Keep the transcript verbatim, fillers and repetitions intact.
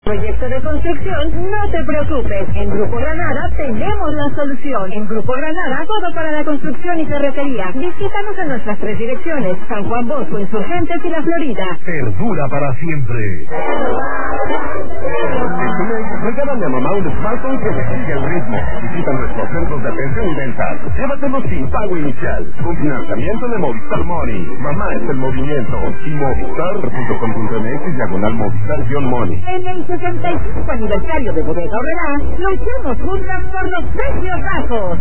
Proyecto de construcción, no te preocupes. En Grupo Granada tenemos la solución. En Grupo Granada, todo para la construcción y ferretería. Visítanos en nuestras tres direcciones: San Juan Bosco, Insurgentes y La Florida. Perdura para siempre. Regálale a mamá un smartphone que le sigue el ritmo. Visita nuestros centros de atención y ventas. Llévatelo sin pago inicial. Un financiamiento de Movistar Money. Mamá es el movimiento. Y movistar punto com punto m x diagonal Movistar-Money. En el sesenta y cinco aniversario de Bodega Aurrerá, luchemos juntas por los precios bajos.